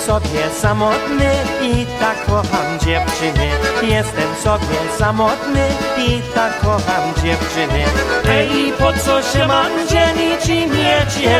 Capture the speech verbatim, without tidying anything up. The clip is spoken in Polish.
sobie samotny i tak kocham dziewczyny. Jestem sobie samotny i tak kocham dziewczyny. Hej, po co się mam dzielić i mieć je